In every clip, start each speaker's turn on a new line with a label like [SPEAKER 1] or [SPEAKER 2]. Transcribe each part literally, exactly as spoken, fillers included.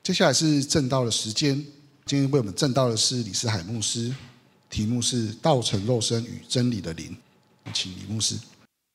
[SPEAKER 1] 接下来是正道的时间，今天为我们正道的是李思海牧师，题目是道成肉身与真理的灵，请李牧师。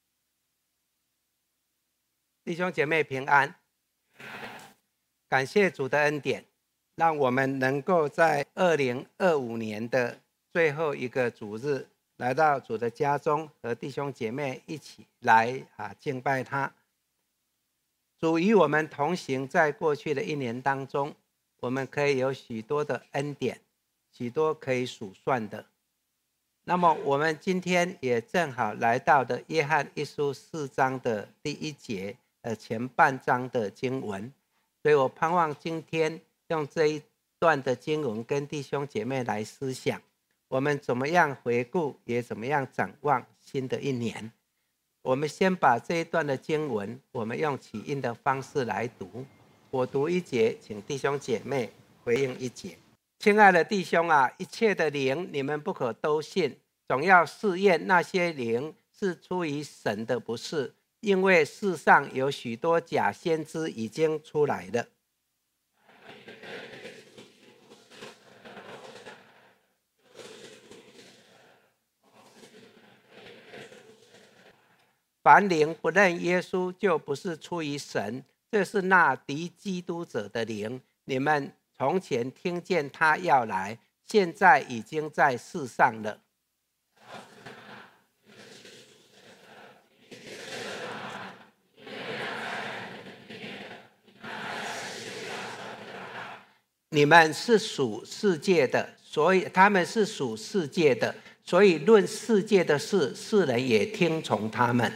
[SPEAKER 2] 弟兄姐妹平安，感谢主的恩典，让我们能够在二零二五年的最后一个主日，来到主的家中，和弟兄姐妹一起来啊敬拜他。主与我们同行，在过去的一年当中，我们可以有许多的恩典，许多可以数算的。那么我们今天也正好来到的约翰一书四章的第一节呃前半章的经文，所以我盼望今天用这一段的经文跟弟兄姐妹来思想，我们怎么样回顾，也怎么样展望新的一年。我们先把这一段的经文，我们用起印的方式来读，我读一节，请弟兄姐妹回应一节。亲爱的弟兄啊，一切的灵你们不可都信，总要试验那些灵是出于神的，不是，因为世上有许多假先知已经出来了。凡灵不认耶稣，就不是出于神，这是那敌基督者的灵。你们从前听见他要来，现在已经在世上了。你们是属世界的，所以他们是属世界的，所以论世界的事，世人也听从他们。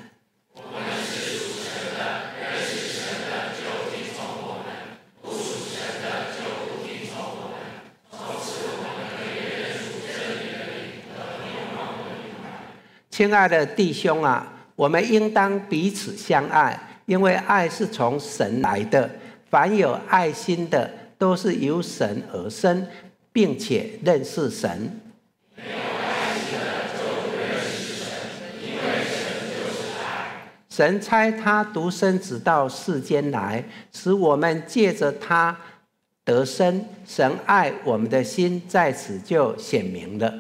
[SPEAKER 2] 亲爱的弟兄啊，我们应当彼此相爱，因为爱是从神来的。凡有爱心的，都是由神而生，并且认识神。没有爱心的就不认识神，因为神就是爱。神差他独生子到世间来，使我们借着他得生。神爱我们的心在此就显明了。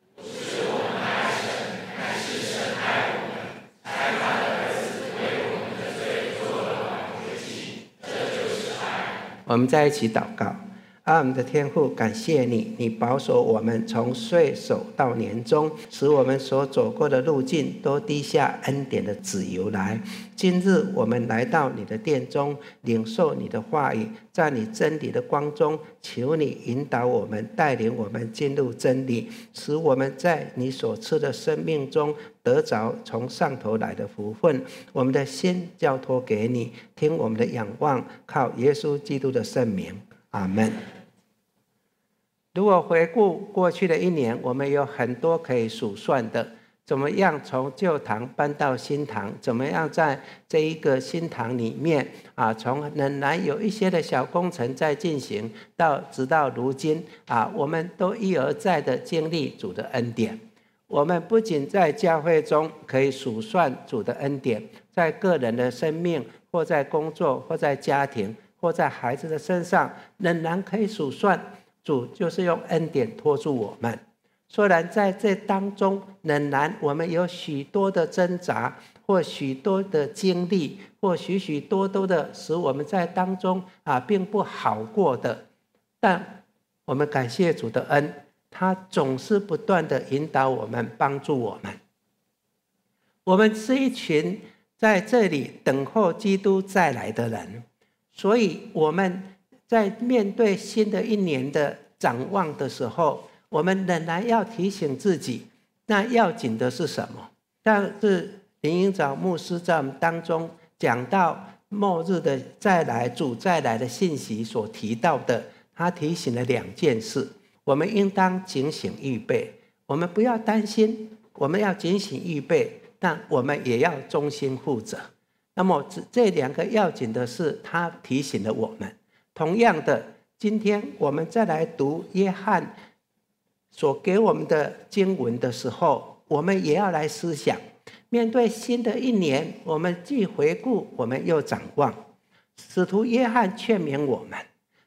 [SPEAKER 2] 我们在一起祷告。啊，我们的天父，感谢你，你保守我们从岁首到年终，使我们所走过的路径都滴下恩典的籽油来。今日我们来到你的殿中，领受你的话语，在你真理的光中，求你引导我们，带领我们进入真理，使我们在你所赐的生命中得着从上头来的福分。我们的心交托给你，听我们的仰望，靠耶稣基督的圣名，阿们。如果回顾过去的一年，我们有很多可以数算的，怎么样从旧堂搬到新堂，怎么样在这一个新堂里面啊，从仍然有一些的小工程在进行，到直到如今啊，我们都一而再的经历主的恩典。我们不仅在教会中可以数算主的恩典，在个人的生命，或在工作，或在家庭，或在孩子的身上，仍然可以数算主就是用恩典托住我们。虽然在这当中仍然我们有许多的挣扎，或许多的经历，或许许多多的使我们在当中啊并不好过的，但我们感谢主的恩，他总是不断的引导我们，帮助我们。我们是一群在这里等候基督再来的人，所以我们在面对新的一年的展望的时候，我们仍然要提醒自己，那要紧的是什么？但是林英藻牧师在我们当中讲到末日的再来，主再来的信息所提到的，他提醒了两件事，我们应当警醒预备。我们不要担心，我们要警醒预备，但我们也要忠心负责。那么这两个要紧的事，他提醒了我们。同样的，今天我们再来读约翰所给我们的经文的时候，我们也要来思想，面对新的一年，我们既回顾，我们又展望。使徒约翰劝勉我们，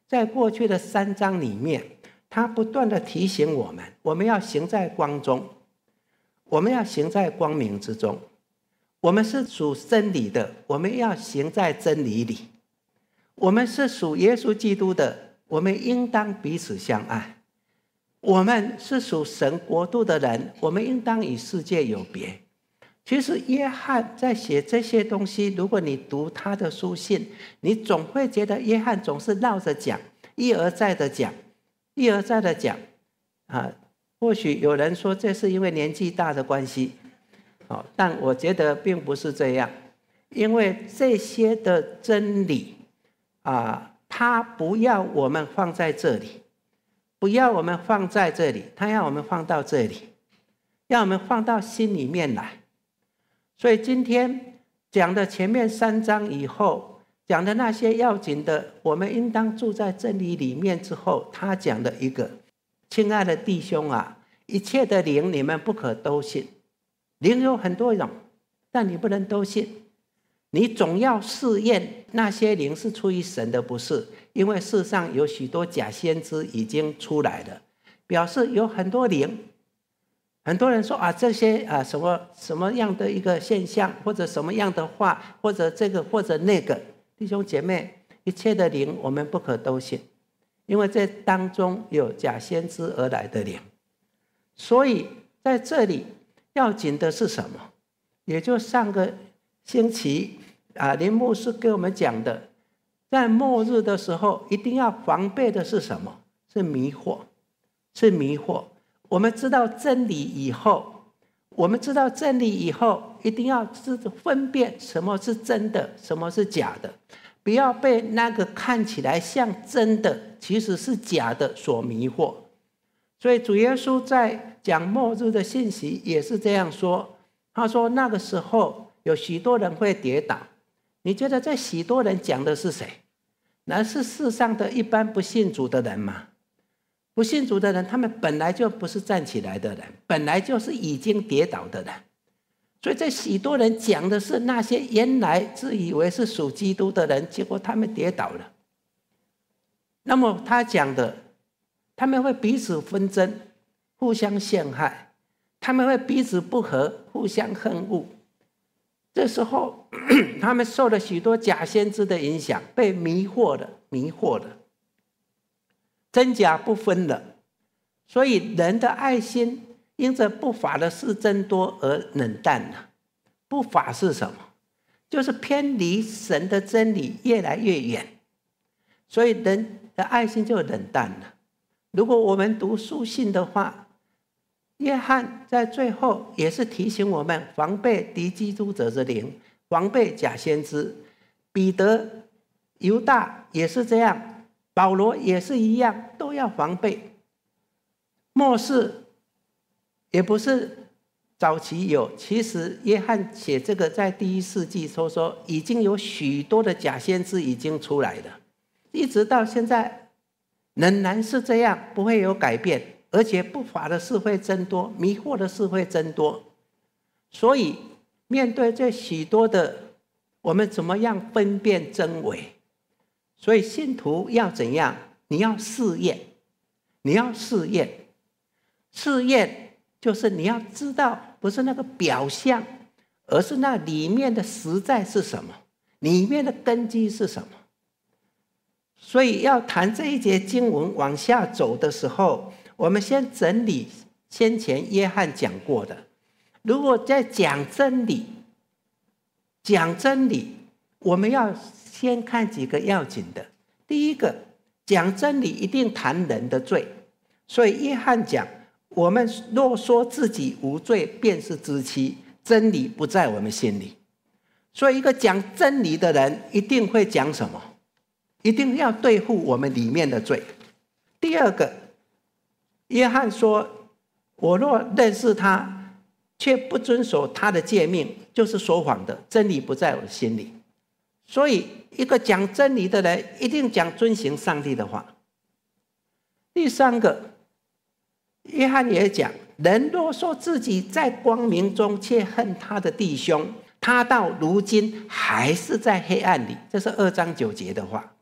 [SPEAKER 2] 在过去的三章里面，他不断的提醒我们，我们要行在光中，我们要行在光明之中。我们是属真理的，我们要行在真理里。我们是属耶稣基督的，我们应当彼此相爱。我们是属神国度的人，我们应当与世界有别。其实约翰在写这些东西，如果你读他的书信，你总会觉得约翰总是绕着讲，一而再的讲，一而再的讲啊。或许有人说这是因为年纪大的关系，哦，但我觉得并不是这样，因为这些的真理啊，他不要我们放在这里，不要我们放在这里，他要我们放到这里，要我们放到心里面来。所以今天讲的前面三章以后，讲的那些要紧的，我们应当住在真理里面之后，他讲的一个，亲爱的弟兄啊，一切的灵你们不可都信。灵有很多种，但你不能都信。你总要试验那些灵是出于神的，不是，因为世上有许多假先知已经出来了，表示有很多灵。很多人说啊，这些啊什么什么样的一个现象，或者什么样的话，或者这个或者那个，弟兄姐妹，一切的灵我们不可都信，因为这当中有假先知而来的灵。所以在这里要紧的是什么？也就上个星期啊，林牧师给我们讲的，在末日的时候一定要防备的是什么？是迷惑，是迷惑。我们知道真理以后，我们知道真理以后，一定要分辨什么是真的，什么是假的，不要被那个看起来像真的，其实是假的所迷惑。所以主耶稣在讲末日的信息也是这样说，他说那个时候有许多人会跌倒。你觉得这许多人讲的是谁？那是世上的一般不信主的人吗？不信主的人，他们本来就不是站起来的人，本来就是已经跌倒的人。所以这许多人讲的是那些原来自以为是属基督的人，结果他们跌倒了。那么他讲的，他们会彼此纷争，互相陷害，他们会彼此不和，互相恨恶。这时候他们受了许多假先知的影响，被迷惑了迷惑了，真假不分了。所以人的爱心因着不法的事增多而冷淡了。不法是什么？就是偏离神的真理越来越远，所以人的爱心就冷淡了。如果我们读书信的话，约翰在最后也是提醒我们防备敌基督者之灵，防备假先知。彼得、犹大也是这样，保罗也是一样，都要防备。末世也不是早期有，其实约翰写这个在第一世纪说说已经有许多的假先知已经出来了，一直到现在仍然是这样，不会有改变，而且不法的事会增多，迷惑的事会增多。所以面对这许多的，我们怎么样分辨真伪？所以信徒要怎样？你要试验，你要试验，试验就是你要知道，不是那个表象，而是那里面的实在是什么，里面的根基是什么。所以要谈这一节经文往下走的时候，我们先整理先前约翰讲过的。如果在讲真理，讲真理，我们要先看几个要紧的。第一个，讲真理一定谈人的罪，所以约翰讲，我们若说自己无罪，便是知欺，真理不在我们心里。所以一个讲真理的人一定会讲什么？一定要对付我们里面的罪。第二个，约翰说，我若认识他，却不遵守他的诫命，就是说谎的，真理不在我的心里。所以一个讲真理的人一定讲遵行上帝的话。第三个，约翰也讲，人若说自己在光明中，却恨他的弟兄，他到如今还是在黑暗里。这是二章九节的话。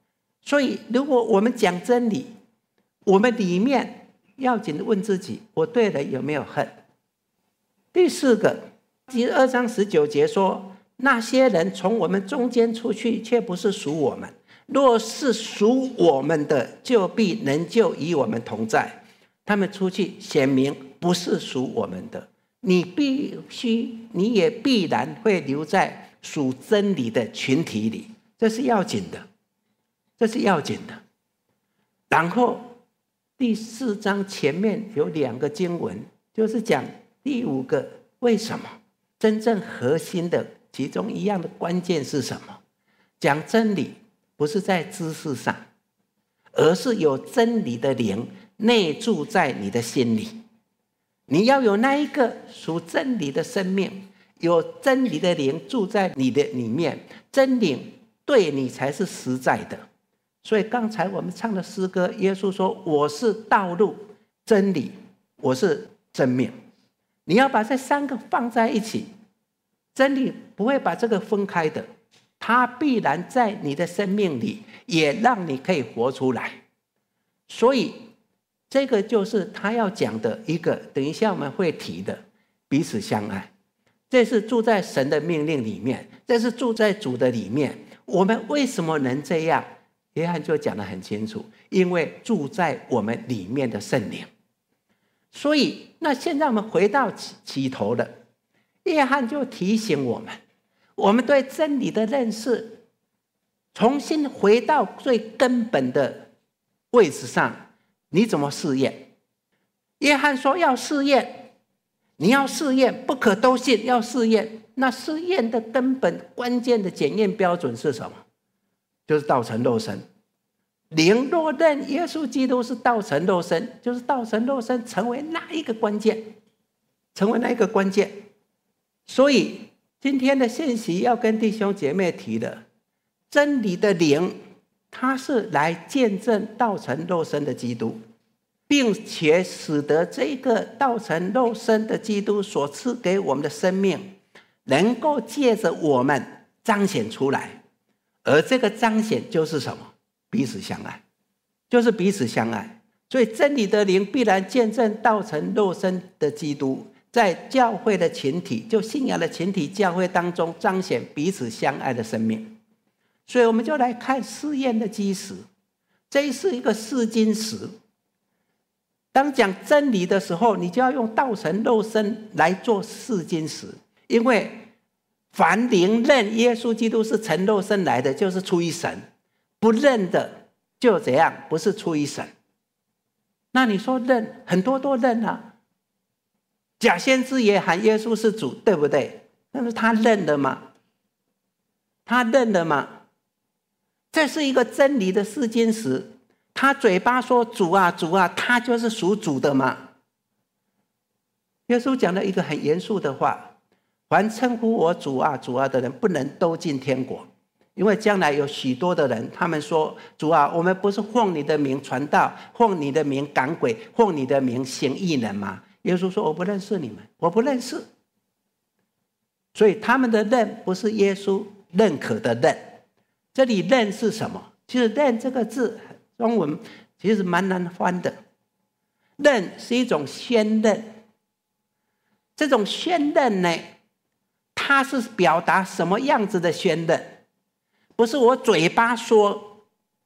[SPEAKER 2] 所以如果我们讲真理，我们里面要紧的问自己，我对人有没有恨？第四个，第二章十九节说，那些人从我们中间出去，却不是属我们，若是属我们的，就必仍旧与我们同在。他们出去显明不是属我们的，你必须你也必然会留在属真理的群体里，这是要紧的，这是要紧的。然后第四章前面有两个经文，就是讲第五个为什么，真正核心的其中一样的关键是什么？讲真理不是在知识上，而是有真理的灵内住在你的心里。你要有那一个属真理的生命，有真理的灵住在你的里面，真理对你才是实在的。所以刚才我们唱的诗歌，耶稣说我是道路真理，我是生命。你要把这三个放在一起，真理不会把这个分开的，它必然在你的生命里也让你可以活出来。所以这个就是他要讲的一个，等一下我们会提的彼此相爱。这是住在神的命令里面，这是住在主的里面。我们为什么能这样？约翰就讲得很清楚，因为住在我们里面的圣灵。所以那现在我们回到起头了，约翰就提醒我们，我们对真理的认识重新回到最根本的位置上，你怎么试验？约翰说要试验，你要试验，不可都信，要试验。那试验的根本关键的检验标准是什么？就是道成肉身。灵若认耶稣基督是道成肉身，就是道成肉身成为那一个关键，成为那一个关键。所以今天的信息要跟弟兄姐妹提的，真理的灵，它是来见证道成肉身的基督，并且使得这个道成肉身的基督所赐给我们的生命，能够借着我们彰显出来。而这个彰显就是什么？彼此相爱，就是彼此相爱。所以真理的灵必然见证道成肉身的基督，在教会的群体，就信仰的群体教会当中彰显彼此相爱的生命。所以我们就来看试验的基石，这是一个试金石。当讲真理的时候，你就要用道成肉身来做试金石，因为凡灵认耶稣基督是成肉身来的，就是出于神；不认的就怎样，不是出于神。那你说认，很多都认啊。假先知也喊耶稣是主，对不对？但是他认了吗？他认了吗？这是一个真理的试金石。他嘴巴说主啊主啊，他就是属主的吗？耶稣讲了一个很严肃的话，凡称呼我主啊主啊的人，不能都进天国。因为将来有许多的人，他们说主啊，我们不是奉你的名传道，奉你的名赶鬼，奉你的名行异能吗？耶稣说我不认识你们，我不认识。所以他们的认不是耶稣认可的认。这里认是什么？其实认这个字中文其实蛮难翻的。认是一种宣认，这种宣认呢，它是表达什么样子的宣认？不是我嘴巴说，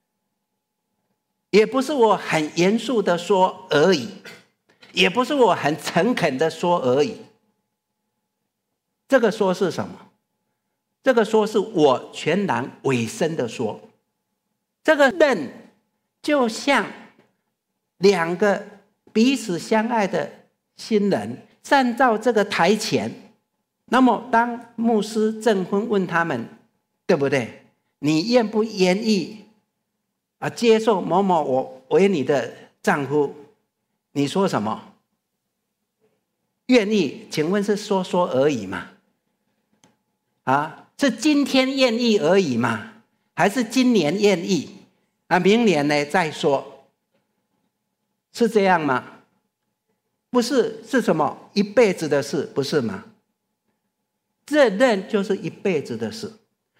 [SPEAKER 2] 也不是我很严肃的说而已，也不是我很诚恳的说而已。这个说是什么？这个说是我全然委身的说。这个认就像两个彼此相爱的新人站到这个台前，那么当牧师证婚问他们，对不对？你愿不愿意啊接受某某我为你的丈夫？你说什么？愿意？请问是说说而已吗？啊，是今天愿意而已吗？还是今年愿意？啊，明年呢再说？是这样吗？不是，是什么？一辈子的事，不是吗？这认就是一辈子的事。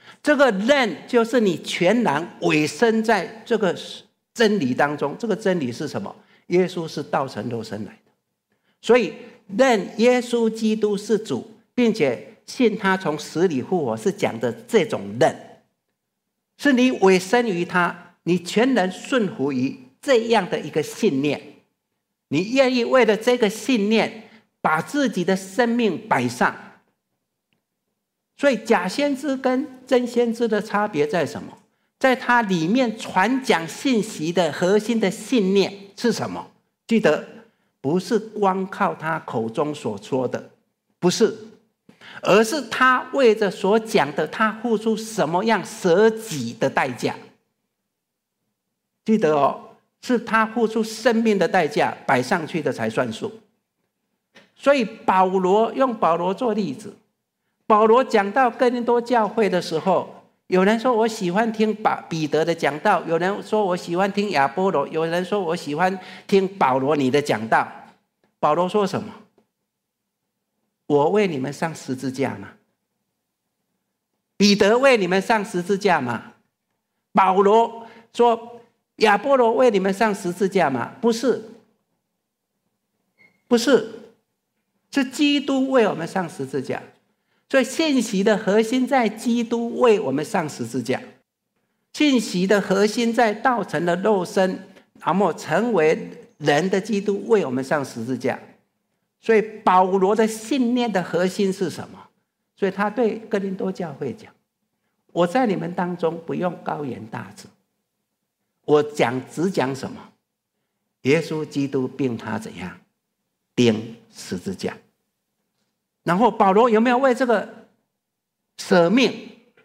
[SPEAKER 2] 这个认就是你全然委身在这个真理当中。这个真理是什么？耶稣是道成肉身来的，所以认耶稣基督是主，并且信他从死里复活，是讲的这种认，是你委身于他，你全然顺服于这样的一个信念，你愿意为了这个信念把自己的生命摆上。所以假先知跟真先知的差别在什么？在他里面传讲信息的核心的信念是什么？记得不是光靠他口中所说的，不是，而是他为着所讲的，他付出什么样舍己的代价。记得哦，是他付出生命的代价摆上去的才算数。所以保罗，用保罗做例子，保罗讲到哥林多教会的时候，有人说我喜欢听彼得的讲道，有人说我喜欢听亚波罗，有人说我喜欢听保罗你的讲道。保罗说什么？我为你们上十字架吗？彼得为你们上十字架吗？保罗说亚波罗为你们上十字架吗？不是，不是，是基督为我们上十字架。所以信息的核心在基督为我们上十字架，信息的核心在道成了肉身，然后成为人的基督为我们上十字架。所以保罗的信念的核心是什么？所以他对哥林多教会讲，我在你们当中不用高言大志，我讲只讲什么？耶稣基督并他怎样钉十字架。然后保罗有没有为这个舍命？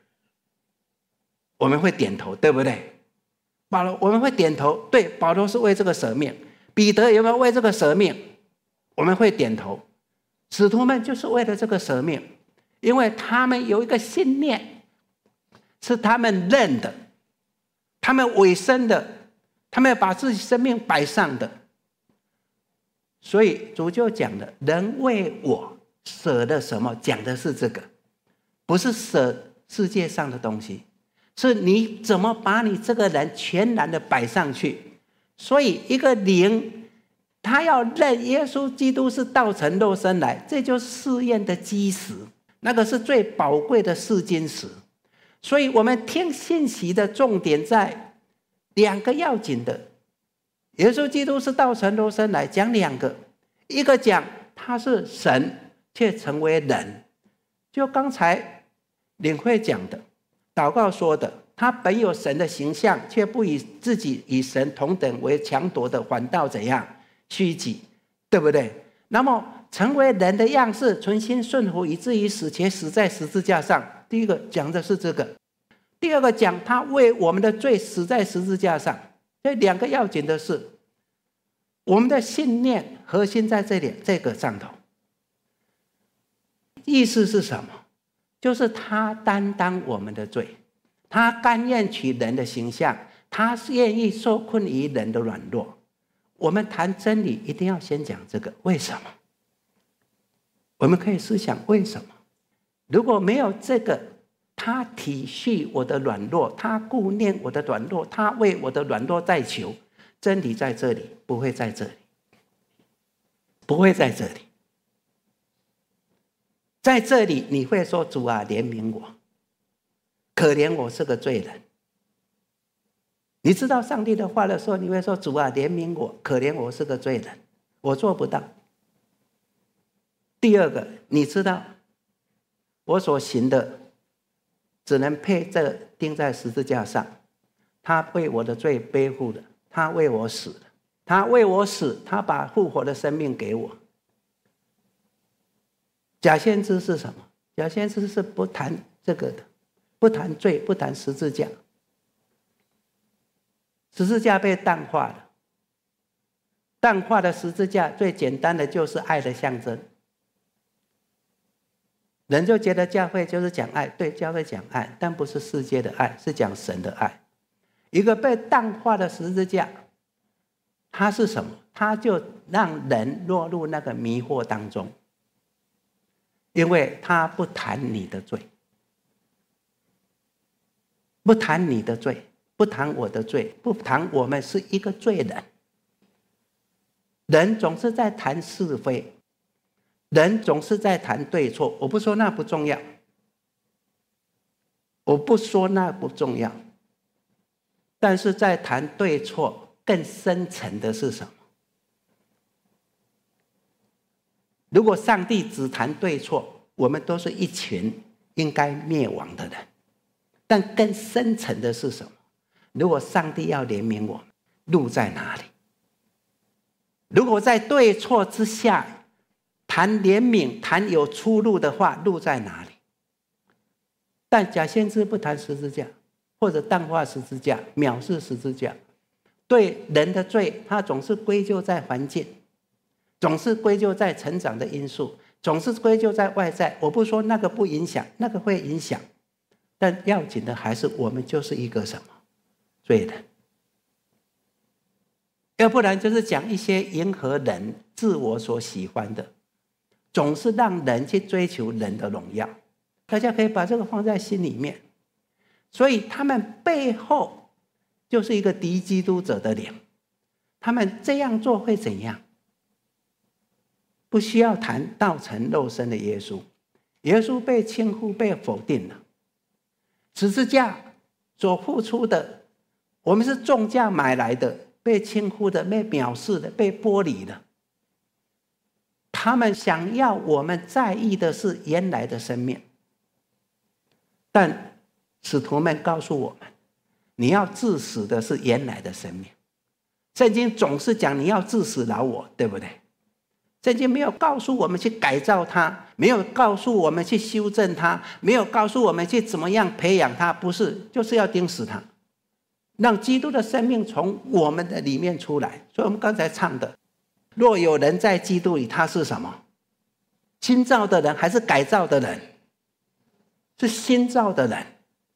[SPEAKER 2] 我们会点头，对不对？保罗我们会点头，对，保罗是为这个舍命。彼得有没有为这个舍命？我们会点头。使徒们就是为了这个舍命，因为他们有一个信念，是他们认的，他们委身的，他们要把自己生命摆上的。所以主就讲了，人为我舍了什么？讲的是这个，不是舍世界上的东西，是你怎么把你这个人全然的摆上去。所以一个灵，他要认耶稣基督是道成肉身来，这就是试验的基石，那个是最宝贵的试金石。所以我们听信息的重点在两个要紧的，耶稣基督是道成肉身来，讲两个，一个讲他是神却成为人，就刚才领会讲的，祷告说的，他本有神的形象，却不以自己与神同等为强夺的，反倒怎样虚己，对不对？那么成为人的样式，存心顺服，以至于死，且死在十字架上。第一个讲的是这个，第二个讲他为我们的罪死在十字架上。这两个要紧的是，我们的信念核心在这里这个上头。意思是什么？就是他担当我们的罪，他甘愿取人的形象，他愿意受困于人的软弱。我们谈真理一定要先讲这个，为什么？我们可以思想为什么？如果没有这个，他体恤我的软弱，他顾念我的软弱，他为我的软弱在求，真理在这里，不会在这里，不会在这里。在这里你会说，主啊怜悯我，可怜我是个罪人。你知道上帝的话的时候，你会说，主啊怜悯我，可怜我是个罪人。我做不到。第二个，你知道我所行的只能配这钉在十字架上，他为我的罪背负了，他为我死了，他为我死，他把复活的生命给我。假先知是什么？假先知是不谈这个的，不谈罪，不谈十字架。十字架被淡化了，淡化的十字架最简单的就是爱的象征。人就觉得教会就是讲爱，对，教会讲爱，但不是世界的爱，是讲神的爱。一个被淡化的十字架，它是什么？它就让人落入那个迷惑当中，因为它不谈你的罪。 不谈你的罪，不谈我的罪，不谈我们是一个罪人。人总是在谈是非，人总是在谈对错。我不说那不重要，我不说那不重要，但是在谈对错更深层的是什么？如果上帝只谈对错，我们都是一群应该灭亡的人。但更深层的是什么？如果上帝要怜悯我们，路在哪里？如果在对错之下谈怜悯，谈有出路的话，路在哪里？但假先知不谈十字架，或者淡化十字架，藐视十字架。对人的罪，他总是归咎在环境，总是归咎在成长的因素，总是归咎在外在。我不说那个不影响，那个会影响，但要紧的还是我们就是一个什么罪人。要不然就是讲一些迎合人自我所喜欢的，总是让人去追求人的荣耀。大家可以把这个放在心里面。所以他们背后就是一个敌基督者的灵。他们这样做会怎样？不需要谈道成肉身的耶稣，耶稣被轻忽被否定了。十字架所付出的，我们是重价买来的，被轻忽的，被藐视的，被剥离的。他们想要我们在意的是原来的生命，但使徒们告诉我们，你要治死的是原来的生命。圣经总是讲你要治死老我，对不对？圣经没有告诉我们去改造它，没有告诉我们去修正它，没有告诉我们去怎么样培养它，不是，就是要钉死它，让基督的生命从我们的里面出来。所以我们刚才唱的，若有人在基督里，他是什么？新造的人还是改造的人？是新造的人。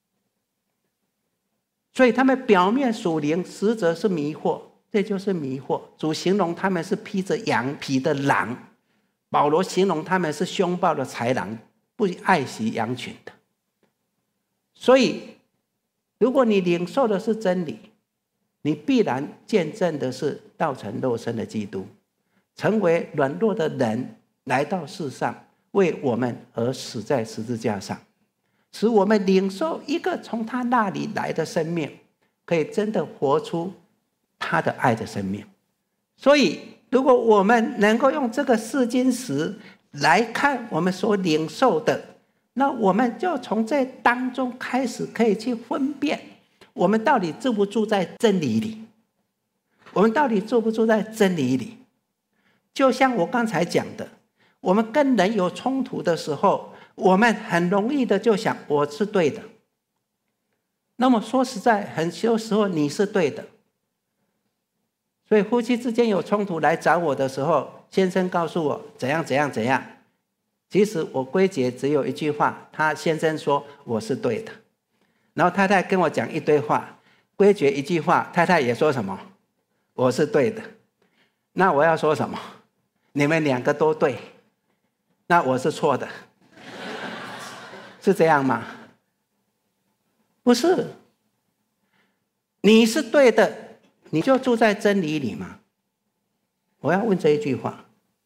[SPEAKER 2] 所以他们表面属灵，实则是迷惑，这就是迷惑。主形容他们是披着羊皮的狼，保罗形容他们是凶暴的豺狼，不爱惜羊群的。所以如果你领受的是真理，你必然见证的是道成肉身的基督，成为软弱的人来到世上，为我们而死在十字架上，使我们领受一个从他那里来的生命，可以真的活出他的爱的生命。所以如果我们能够用这个试金石来看我们所领受的，那我们就从这当中开始可以去分辨，我们到底住不住在真理里，我们到底住不住在真理里。就像我刚才讲的，我们跟人有冲突的时候，我们很容易的就想我是对的。那么说实在，很多时候你是对的。所以夫妻之间有冲突来找我的时候，先生告诉我怎样怎样怎样，其实我归结只有一句话，他先生说我是对的，然后太太跟我讲一堆话，归结一句话，太太也说什么我是对的。那我要说什么？你们两个都对，那我是错的，是这样吗？不是，你是对的，你就住在真理里吗？我要问这一句话。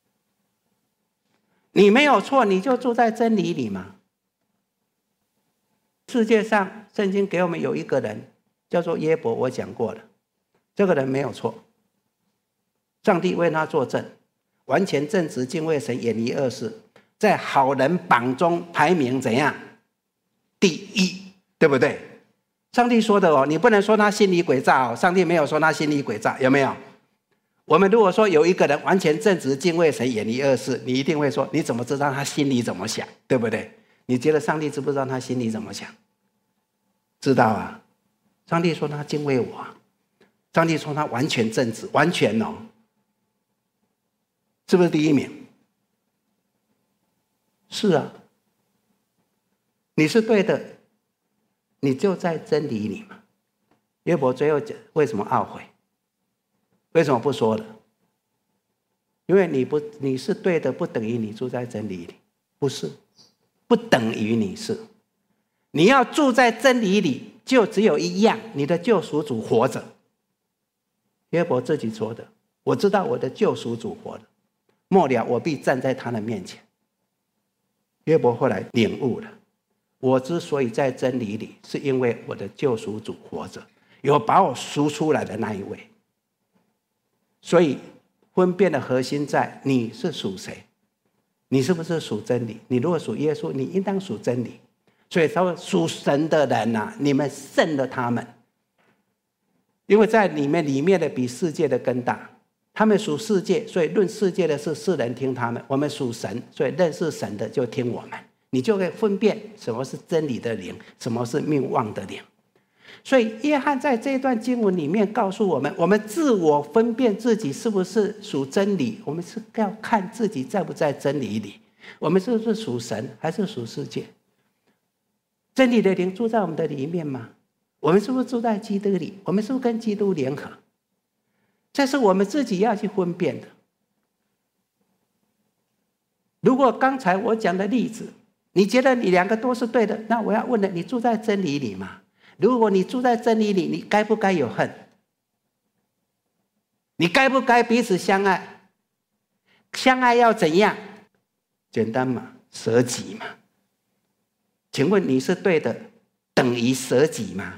[SPEAKER 2] 你没有错，你就住在真理里吗？世界上圣经给我们有一个人叫做约伯，我讲过了，这个人没有错，上帝为他作证，完全正直，敬畏神，远离恶事，在好人榜中排名怎样？第一，对不对？上帝说的哦，你不能说他心里诡诈哦，上帝没有说他心里诡诈，有没有？我们如果说有一个人完全正直，敬畏神，远离恶事，你一定会说，你怎么知道他心里怎么想，对不对？你觉得上帝知不知道他心里怎么想？知道啊，上帝说他敬畏我，上帝说他完全正直，完全哦，是不是第一名？是啊，你是对的，你就在真理里嘛。约伯最后为什么懊悔？为什么不说了？因为你不你是对的，不等于你住在真理里，不是，不等于你是。你要住在真理里， 就只有一样，你的救赎主活着。约伯自己说的，我知道我的救赎主活着，末了我必站在他的面前。约伯后来领悟了，我之所以在真理里，是因为我的救赎主活着，有把我赎出来的那一位。所以分辨的核心在你是属谁，你是不是属真理？你如果属耶稣，你应当属真理。所以他说属神的人啊，你们胜了他们，因为在里面里面的比世界的更大。他们属世界，所以论世界的事，世人听他们；我们属神，所以认识神的就听我们。你就可以分辨什么是真理的灵，什么是命妄的灵。所以约翰在这段经文里面告诉我们，我们自我分辨自己是不是属真理，我们是要看自己在不在真理里，我们是不是属神还是属世界。真理的灵住在我们的里面吗？我们是不是住在基督里？我们是不是跟基督联合？这是我们自己要去分辨的。如果刚才我讲的例子，你觉得你两个都是对的，那我要问了，你住在真理里吗？如果你住在真理里，你该不该有恨？你该不该彼此相爱？相爱要怎样？简单嘛，舍己嘛。请问你是对的，等于舍己吗？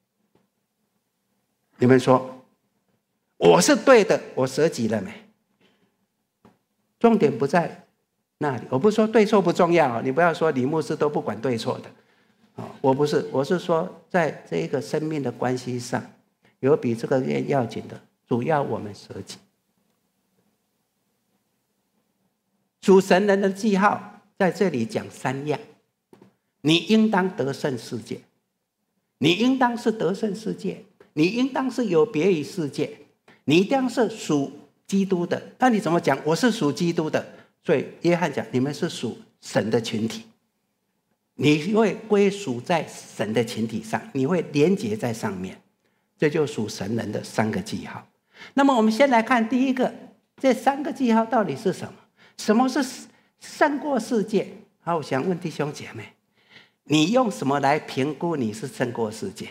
[SPEAKER 2] 你们说我是对的，我舍己了没？重点不在那里。我不是说对错不重要，你不要说李牧师都不管对错的。我不是，我是说在这个生命的关系上，有比这个更要紧的，主要我们舍己。属神人的记号在这里讲三样：你应当得胜世界，你应当是得胜世界，你应当是有别于世界，你一定是属基督的。那你怎么讲？我是属基督的。所以约翰讲，你们是属神的群体，你会归属在神的群体上，你会连结在上面，这就属神人的三个记号。那么我们先来看第一个，这三个记号到底是什么？什么是胜过世界？好，我想问弟兄姐妹，你用什么来评估你是胜过世界？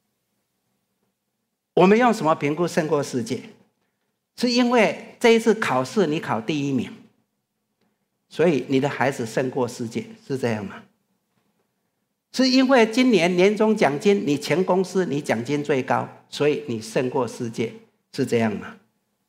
[SPEAKER 2] 我们用什么评估胜过世界？是因为这一次考试你考第一名，所以你的孩子胜过世界，是这样吗？是因为今年年终奖金你前公司你奖金最高，所以你胜过世界，是这样吗？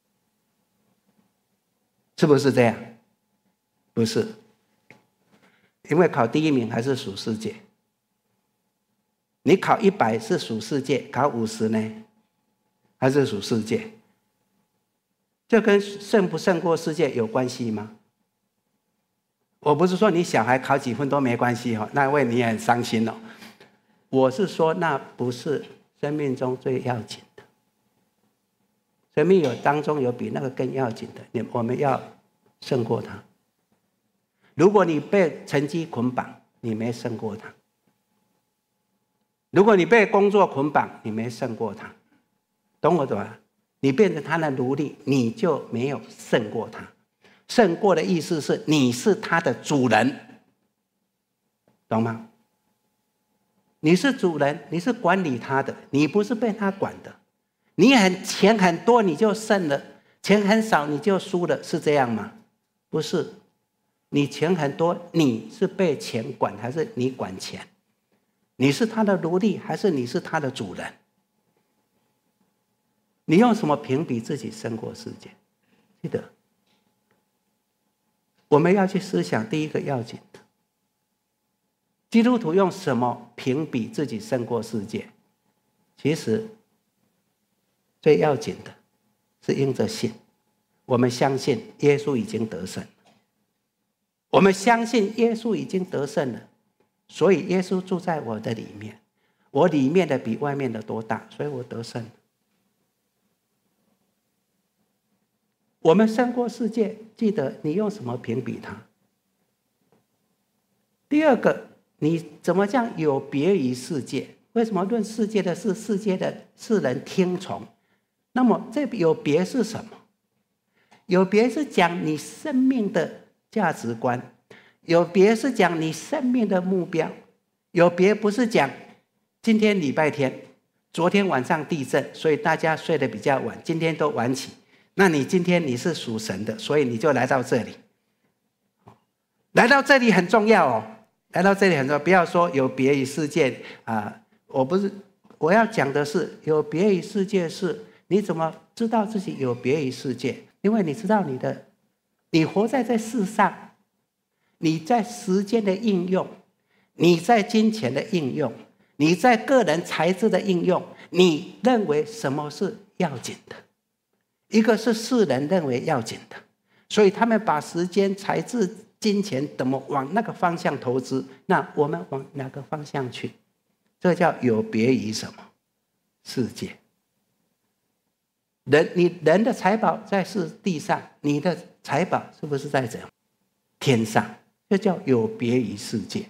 [SPEAKER 2] 是不是这样？不是，因为考第一名还是属世界。你考一百是属世界，考五十呢还是属世界？这跟胜不胜过世界有关系吗？我不是说你小孩考几分都没关系，那为你也很伤心哦。我是说那不是生命中最要紧的，生命有当中有比那个更要紧的，我们要胜过他。如果你被成绩捆绑，你没胜过他；如果你被工作捆绑，你没胜过他，懂我懂吗？你变成他的奴隶，你就没有胜过他。胜过的意思是你是他的主人，懂吗？你是主人，你是管理他的，你不是被他管的。你很钱很多你就胜了，钱很少你就输了，是这样吗？不是。你钱很多，你是被钱管还是你管钱？你是他的奴隶还是你是他的主人？你用什么评比自己胜过世界？记得我们要去思想第一个要紧的，基督徒用什么评比自己胜过世界？其实最要紧的是因着信，我们相信耶稣已经得胜，我们相信耶稣已经得胜了，所以耶稣住在我的里面，我里面的比外面的多大，所以我得胜了。我们胜过世界，记得你用什么评比它？第二个，你怎么讲有别于世界？为什么论世界的事，世界的世人听从？那么这有别是什么？有别是讲你生命的价值观，有别是讲你生命的目标，有别不是讲今天礼拜天，昨天晚上地震，所以大家睡得比较晚，今天都晚起。那你今天你是属神的，所以你就来到这里。来到这里很重要哦，来到这里很重要。不要说有别于世界啊、呃，我不是我要讲的是有别于世界是，你怎么知道自己有别于世界？因为你知道你的，你活在这世上，你在时间的应用，你在金钱的应用，你在个人才智的应用，你认为什么是要紧的？一个是世人认为要紧的，所以他们把时间、才智、金钱怎么往那个方向投资，那我们往哪个方向去？这叫有别于什么？世界。人，你人的财宝在是地上，你的财宝是不是在怎样？天上，这叫有别于世界。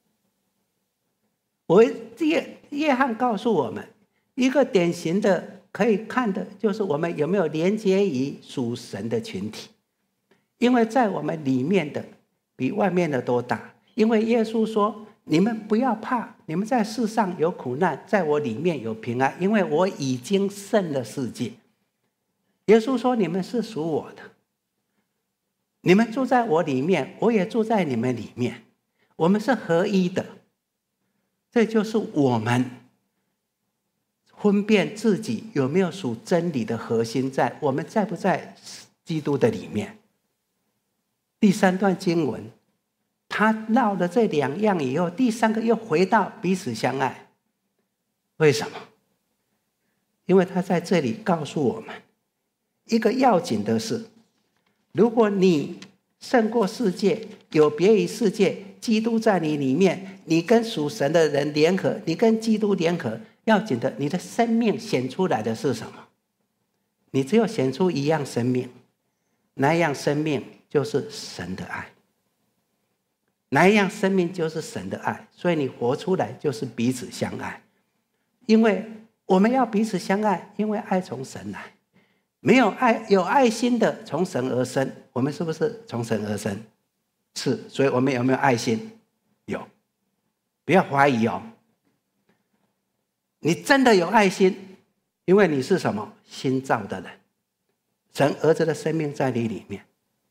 [SPEAKER 2] 我约约翰告诉我们，一个典型的可以看的就是我们有没有连接于属神的群体，因为在我们里面的比外面的都大。因为耶稣说：“你们不要怕，你们在世上有苦难，在我里面有平安，因为我已经胜了世界。”耶稣说：“你们是属我的，你们住在我里面，我也住在你们里面，我们是合一的。”这就是我们分辨自己有没有属真理的核心在，我们在不在基督的里面。第三段经文，他绕了这两样以后，第三个又回到彼此相爱。为什么？因为他在这里告诉我们一个要紧的事，如果你胜过世界，有别于世界，基督在你里面，你跟属神的人联合，你跟基督联合，要紧的，你的生命显出来的是什么？你只有显出一样生命，那一样生命就是神的爱，哪一样生命就是神的爱，所以你活出来就是彼此相爱。因为我们要彼此相爱，因为爱从神来。没有爱，有爱心的从神而生，我们是不是从神而生？是，所以我们有没有爱心？有，不要怀疑哦。你真的有爱心，因为你是什么？新造的人，神儿子的生命在你里面。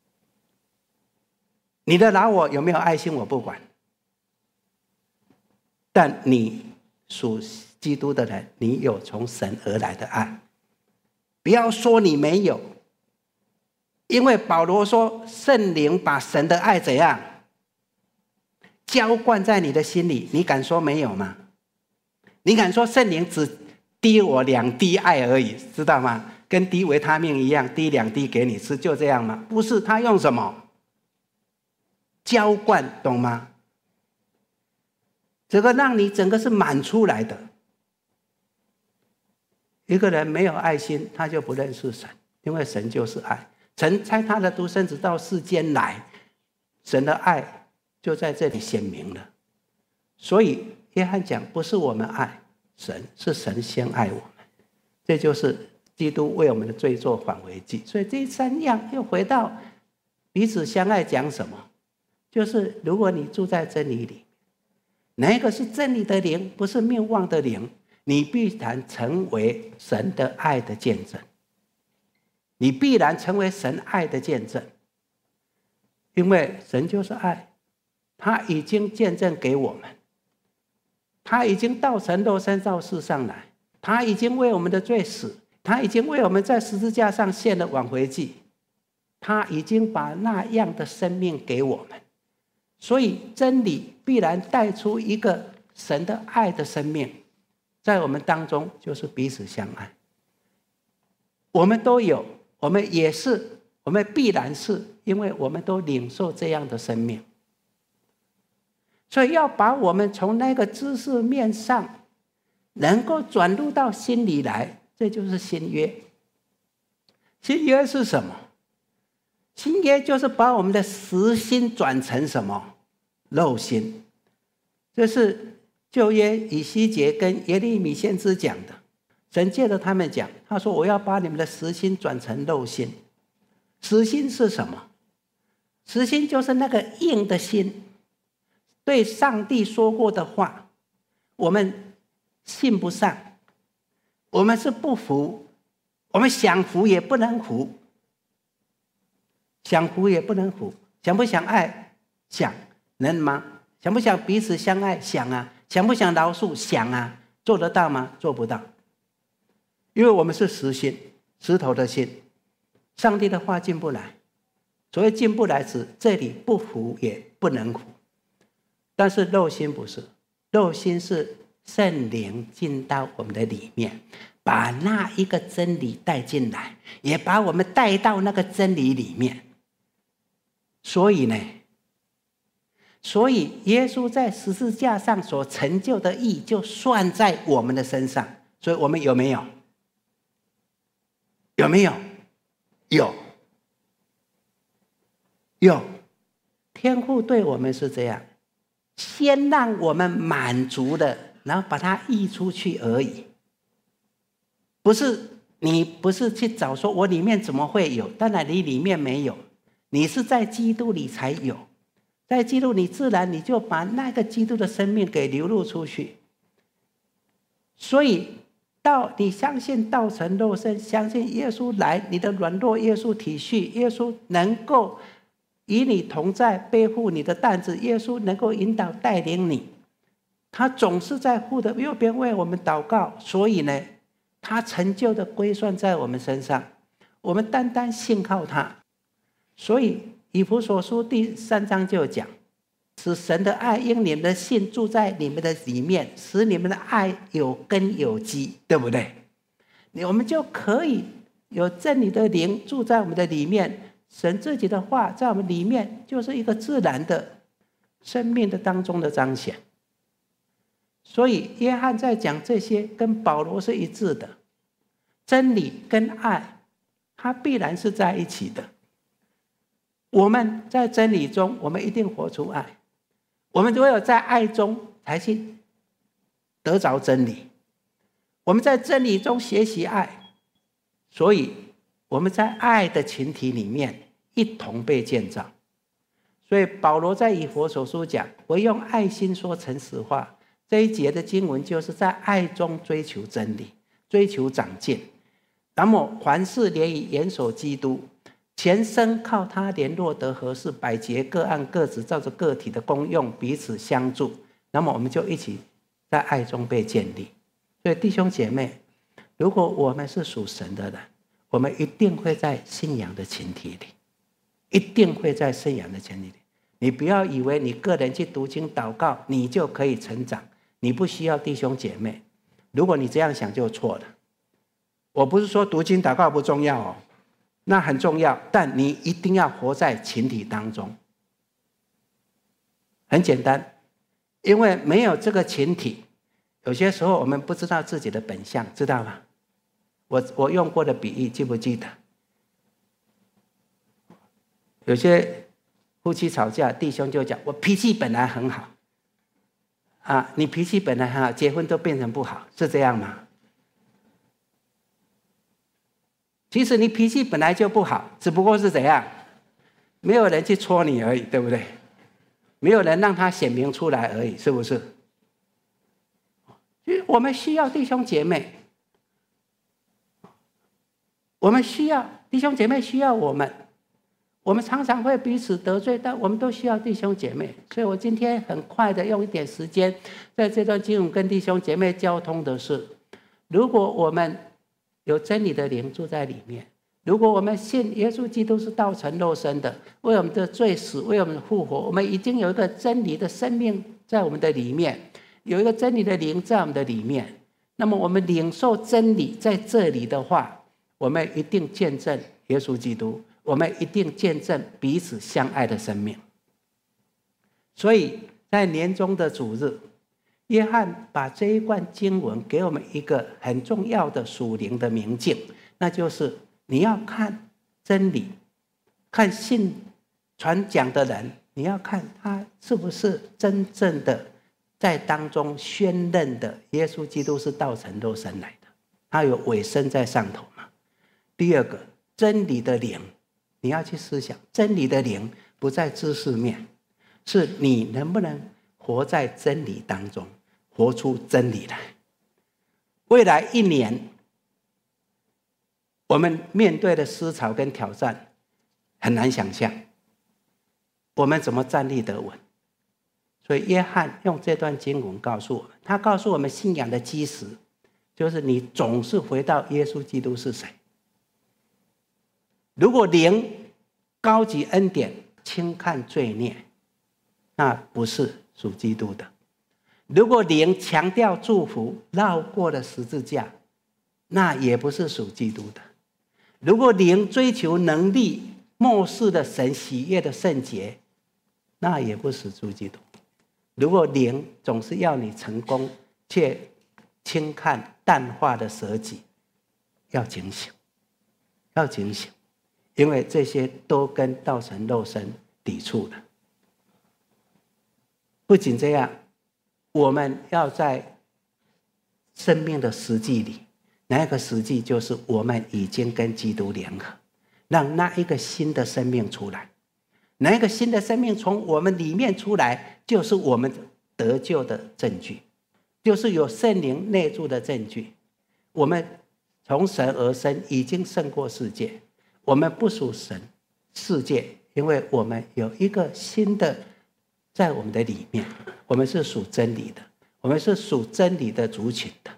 [SPEAKER 2] 你的老我有没有爱心我不管，但你属基督的人，你有从神而来的爱。不要说你没有，因为保罗说圣灵把神的爱怎样浇灌在你的心里，你敢说没有吗？你敢说圣灵只滴我两滴爱而已，知道吗？跟滴维他命一样，滴两滴给你吃，就这样吗？不是，他用什么浇灌，懂吗？这个让你整个是满出来的。一个人没有爱心，他就不认识神，因为神就是爱。神差他的独生子到世间来，神的爱就在这里显明了。所以约翰讲，不是我们爱神，是神先爱我们。这就是基督为我们的罪做挽回祭。所以这三样又回到彼此相爱，讲什么？就是如果你住在真理里，哪一个是真理的灵，不是谬妄的灵，你必然成为神的爱的见证。你必然成为神爱的见证，因为神就是爱，他已经见证给我们，他已经道成肉身到世上来，他已经为我们的罪死，他已经为我们在十字架上献了挽回祭，他已经把那样的生命给我们。所以真理必然带出一个神的爱的生命，在我们当中就是彼此相爱。我们都有，我们也是，我们必然是，因为我们都领受这样的生命。所以要把我们从那个知识面上能够转入到心里来，这就是新约。新约是什么？新约就是把我们的实心转成什么？肉心。这是旧约以西结跟耶利米先知讲的。神借着他们讲，他说我要把你们的实心转成肉心。实心是什么？实心就是那个硬的心，对上帝说过的话，我们信不上，我们是不服，我们想服也不能服，想服也不能服，想不想爱？想，能吗？想不想彼此相爱？想啊。想不想饶恕？想啊。做得到吗？做不到，因为我们是实心，石头的心，上帝的话进不来。所谓进不来指这里不服也不能服，但是肉心不是，肉心是圣灵进到我们的里面，把那一个真理带进来，也把我们带到那个真理里面。所以呢，所以耶稣在十字架上所成就的义就算在我们的身上。所以我们有没有？有没有？有。有。天父对我们是这样，先让我们满足了，然后把它溢出去而已。不是你不是去找说我里面怎么会有，当然你里面没有，你是在基督里才有，在基督里自然你就把那个基督的生命给流露出去。所以到你相信道成肉身，相信耶稣来，你的软弱耶稣体恤，耶稣能够与你同在，背负你的担子，耶稣能够引导带领你，他总是在父的右边为我们祷告。所以呢，他成就的归算在我们身上，我们单单信靠他。所以以弗所书第三章就讲，使神的爱因你们的信住在你们的里面，使你们的爱有根有基，对不对？我们就可以有真理的灵住在我们的里面，神自己的话在我们里面，就是一个自然的生命的当中的彰显。所以约翰在讲这些跟保罗是一致的，真理跟爱它必然是在一起的。我们在真理中，我们一定活出爱，我们唯有在爱中才去得着真理，我们在真理中学习爱，所以我们在爱的群体里面一同被建造。所以保罗在以弗所书讲，我用爱心说诚实话，这一节的经文就是在爱中追求真理，追求长进。那么凡事连以严守基督，全身靠他联络得合适，百节各按各职，照着个体的功用彼此相助，那么我们就一起在爱中被建立。所以弟兄姐妹，如果我们是属神的人，我们一定会在信仰的群体里，一定会在信仰的群体里。你不要以为你个人去读经祷告你就可以成长，你不需要弟兄姐妹。如果你这样想就错了。我不是说读经祷告不重要哦，那很重要，但你一定要活在群体当中。很简单，因为没有这个群体，有些时候我们不知道自己的本相，知道吗？我我用过的比喻记不记得？有些夫妻吵架，弟兄就讲我脾气本来很好啊，你脾气本来很好，结婚都变成不好，是这样吗？其实你脾气本来就不好，只不过是怎样，没有人去戳你而已，对不对？没有人让他显明出来而已，是不是？我们需要弟兄姐妹，我们需要弟兄姐妹需要我们，我们常常会彼此得罪，但我们都需要弟兄姐妹。所以我今天很快的用一点时间，在这段经文跟弟兄姐妹交通的是，如果我们有真理的灵住在里面，如果我们信耶稣基督是道成肉身的，为我们的罪死，为我们复活，我们已经有一个真理的生命在我们的里面，有一个真理的灵在我们的里面，那么我们领受真理在这里的话，我们一定见证耶稣基督，我们一定见证彼此相爱的生命。所以在年终的主日，约翰把这一段经文给我们一个很重要的属灵的明镜，那就是你要看真理，看信传讲的人，你要看他是不是真正的在当中宣认的耶稣基督是道成肉身来的，他有委身在上头嘛。第二个，真理的灵，你要去思想，真理的灵不在知识面，是你能不能活在真理当中，活出真理来。 未来一年，我们面对的思潮跟挑战很难想象，我们怎么站立得稳？所以约翰用这段经文告诉我们，他告诉我们信仰的基石，就是你总是回到耶稣基督是谁。如果灵高举恩典，轻看罪孽，那不是属基督的；如果灵强调祝福，绕过了十字架，那也不是属基督的；如果灵追求能力，漠视了神喜悦的圣洁，那也不是属基督；如果灵总是要你成功，却轻看淡化的舍己，要警醒，要警醒。因为这些都跟道成肉身抵触的。不仅这样，我们要在生命的实际里，那一个实际就是我们已经跟基督联合，让那一个新的生命出来。那一个新的生命从我们里面出来，就是我们得救的证据，就是有圣灵内住的证据。我们从神而生，已经胜过世界。我们不属神世界，因为我们有一个新的在我们的里面，我们是属真理的，我们是属真理的族群的。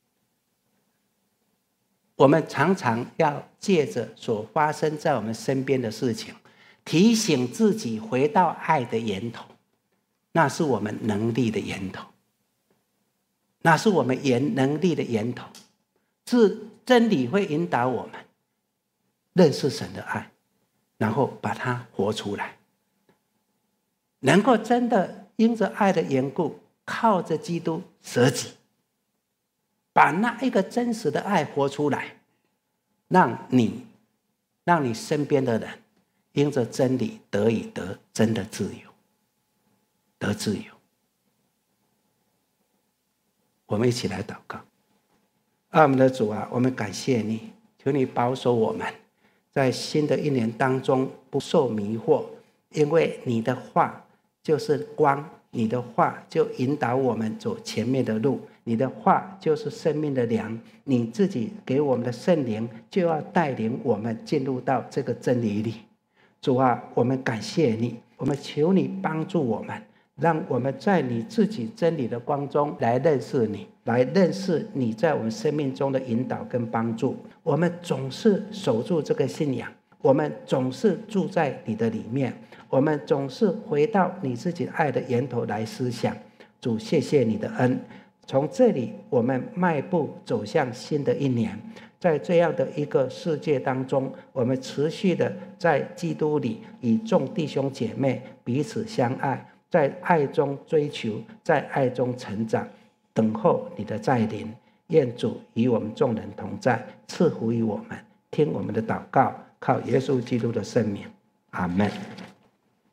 [SPEAKER 2] 我们常常要借着所发生在我们身边的事情，提醒自己回到爱的源头，那是我们能力的源头，那是我们能力的源头，是真理会引导我们认识神的爱，然后把它活出来，能够真的因着爱的缘故，靠着基督舍己，把那一个真实的爱活出来，让你让你身边的人因着真理得以得真的自由，得自由。我们一起来祷告。爱我们的主啊，我们感谢你，求你保守我们在新的一年当中不受迷惑，因为你的话就是光，你的话就引导我们走前面的路，你的话就是生命的粮，你自己给我们的圣灵就要带领我们进入到这个真理里。主啊，我们感谢你，我们求你帮助我们，让我们在你自己真理的光中来认识你，来认识你在我们生命中的引导跟帮助。我们总是守住这个信仰，我们总是住在你的里面，我们总是回到你自己爱的源头来思想。主，谢谢你的恩，从这里我们迈步走向新的一年。在这样的一个世界当中，我们持续的在基督里与众弟兄姐妹彼此相爱，在爱中追求，在爱中成长，等候你的再临。愿主与我们众人同在，赐福于我们，听我们的祷告，靠耶稣基督的圣名，阿们。